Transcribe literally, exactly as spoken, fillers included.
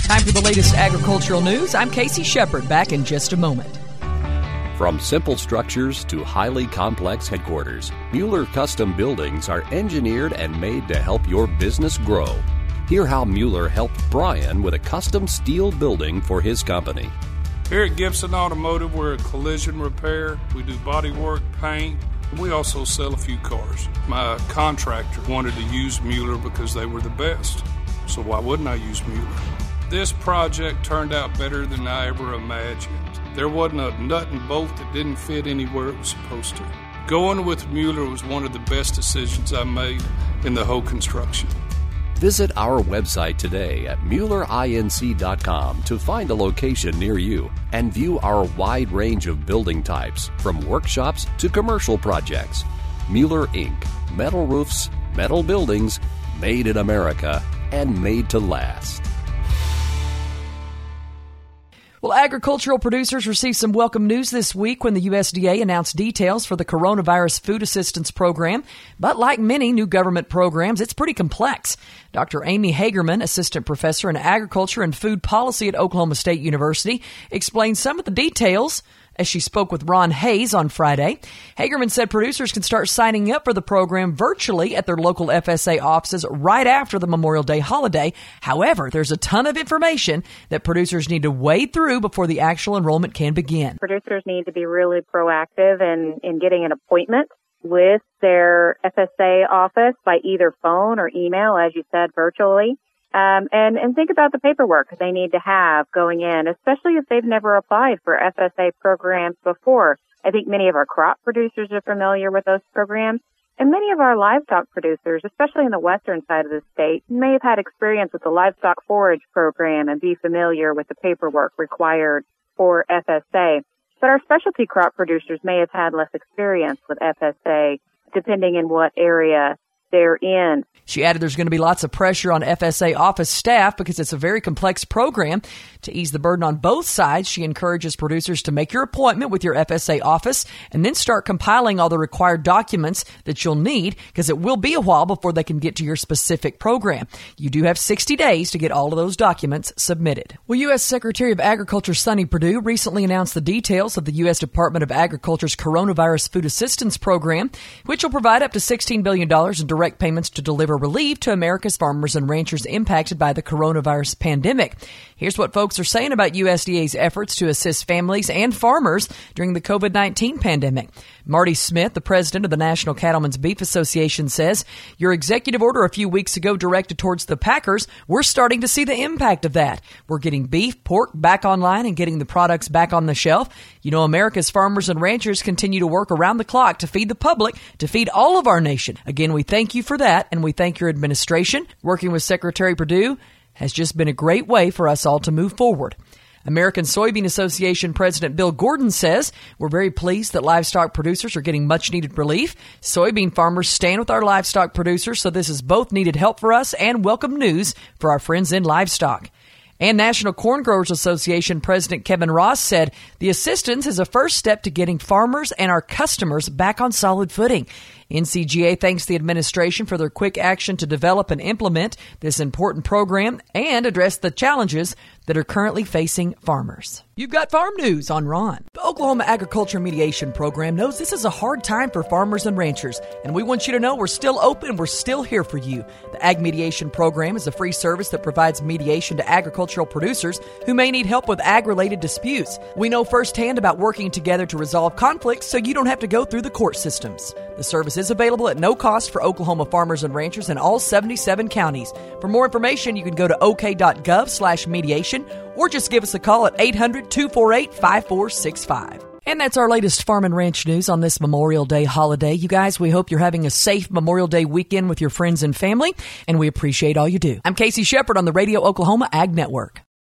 Time for the latest agricultural news. I'm Casey Shepard, back in just a moment. From simple structures to highly complex headquarters, Mueller Custom Buildings are engineered and made to help your business grow. Hear how Mueller helped Brian with a custom steel building for his company. Here at Gibson Automotive, we're a collision repair. We do body work, paint. We also sell a few cars. My contractor wanted to use Mueller because they were the best. So why wouldn't I use Mueller? This project turned out better than I ever imagined. There wasn't a nut and bolt that didn't fit anywhere it was supposed to. Going with Mueller was one of the best decisions I made in the whole construction. Visit our website today at Mueller Inc dot com to find a location near you and view our wide range of building types, from workshops to commercial projects. Mueller Incorporated. Metal roofs, metal buildings, made in America, and made to last. Well, agricultural producers received some welcome news this week when the U S D A announced details for the Coronavirus Food Assistance Program. But like many new government programs, it's pretty complex. Doctor Amy Hagerman, assistant professor in agriculture and food policy at Oklahoma State University, explained some of the details as she spoke with Ron Hayes on Friday. Hagerman said producers can start signing up for the program virtually at their local F S A offices right after the Memorial Day holiday. However, there's a ton of information that producers need to wade through before the actual enrollment can begin. Producers need to be really proactive in, in getting an appointment with their F S A office by either phone or email, as you said, virtually. Um, and, and think about the paperwork they need to have going in, especially if they've never applied for F S A programs before. I think many of our crop producers are familiar with those programs, and many of our livestock producers, especially in the western side of the state, may have had experience with the livestock forage program and be familiar with the paperwork required for F S A. But our specialty crop producers may have had less experience with F S A, depending in what area they're in. She added there's going to be lots of pressure on F S A office staff because it's a very complex program. To ease the burden on both sides, she encourages producers to make your appointment with your F S A office and then start compiling all the required documents that you'll need, because it will be a while before they can get to your specific program. You do have sixty days to get all of those documents submitted. Well, U S Secretary of Agriculture Sonny Perdue recently announced the details of the U S Department of Agriculture's Coronavirus Food Assistance Program, which will provide up to sixteen billion dollars in direct payments to deliver relief to America's farmers and ranchers impacted by the coronavirus pandemic. Here's what folks are saying about U S D A's efforts to assist families and farmers during the COVID nineteen pandemic. Marty Smith, the president of the National Cattlemen's Beef Association, says, your executive order a few weeks ago directed towards the packers, we're starting to see the impact of that. We're getting beef, pork back online and getting the products back on the shelf. You know, America's farmers and ranchers continue to work around the clock to feed the public, to feed all of our nation. Again, we thank you for that, and we thank your administration. Working with Secretary Perdue has just been a great way for us all to move forward. American Soybean Association President Bill Gordon says, we're very pleased that livestock producers are getting much-needed relief. Soybean farmers stand with our livestock producers, so this is both needed help for us and welcome news for our friends in livestock. And National Corn Growers Association President Kevin Ross said the assistance is a first step to getting farmers and our customers back on solid footing. N C G A thanks the administration for their quick action to develop and implement this important program and address the challenges that are currently facing farmers. You've got farm news on Ron. The Oklahoma Agriculture Mediation Program knows this is a hard time for farmers and ranchers, and we want you to know we're still open, we're still here for you. The Ag Mediation Program is a free service that provides mediation to agricultural producers who may need help with ag-related disputes. We know firsthand about working together to resolve conflicts so you don't have to go through the court systems. The service is available at no cost for Oklahoma farmers and ranchers in all seventy-seven counties. For more information, you can go to ok.gov slash mediation or just give us a call at eight hundred, two four eight, five four six five. And that's our latest farm and ranch news on this Memorial Day holiday. You guys, we hope you're having a safe Memorial Day weekend with your friends and family, and we appreciate all you do. I'm Casey Shepard on the Radio Oklahoma Ag Network.